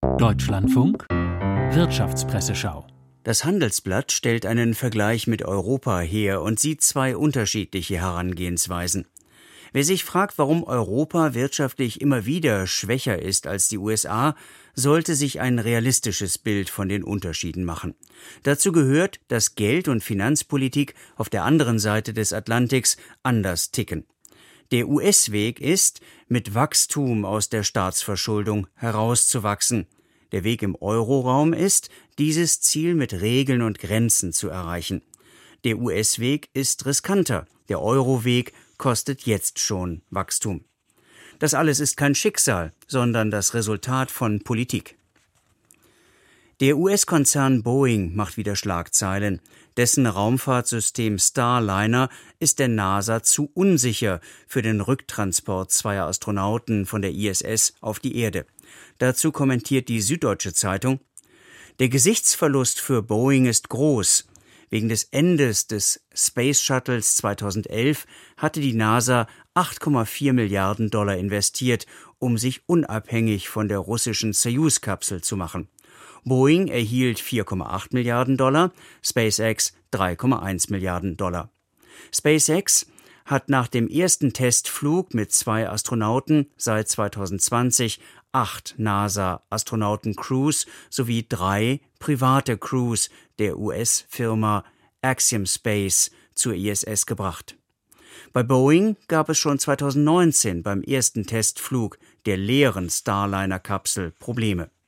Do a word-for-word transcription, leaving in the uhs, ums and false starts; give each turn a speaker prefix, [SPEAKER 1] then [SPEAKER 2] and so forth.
[SPEAKER 1] Deutschlandfunk Wirtschaftspresseschau.
[SPEAKER 2] Das Handelsblatt stellt einen Vergleich mit Europa her und sieht zwei unterschiedliche Herangehensweisen. Wer sich fragt, warum Europa wirtschaftlich immer wieder schwächer ist als die U S A, sollte sich ein realistisches Bild von den Unterschieden machen. Dazu gehört, dass Geld- und Finanzpolitik auf der anderen Seite des Atlantiks anders ticken. Der U S-Weg ist, mit Wachstum aus der Staatsverschuldung herauszuwachsen. Der Weg im Euroraum ist, dieses Ziel mit Regeln und Grenzen zu erreichen. Der U S-Weg ist riskanter, der Euro-Weg kostet jetzt schon Wachstum. Das alles ist kein Schicksal, sondern das Resultat von Politik. Der U S-Konzern Boeing macht wieder Schlagzeilen. Dessen Raumfahrtsystem Starliner ist der NASA zu unsicher für den Rücktransport zweier Astronauten von der I S S auf die Erde. Dazu kommentiert die Süddeutsche Zeitung: Der Gesichtsverlust für Boeing ist groß. Wegen des Endes des Space Shuttles zweitausendelf hatte die NASA acht Komma vier Milliarden Dollar investiert, um sich unabhängig von der russischen Soyuz-Kapsel zu machen. Boeing erhielt vier Komma acht Milliarden Dollar, SpaceX drei Komma eins Milliarden Dollar. SpaceX hat nach dem ersten Testflug mit zwei Astronauten seit zweitausendzwanzig acht NASA-Astronauten-Crews sowie drei private Crews der U S-Firma Axiom Space zur I S S gebracht. Bei Boeing gab es schon zweitausendneunzehn beim ersten Testflug der leeren Starliner-Kapsel Probleme.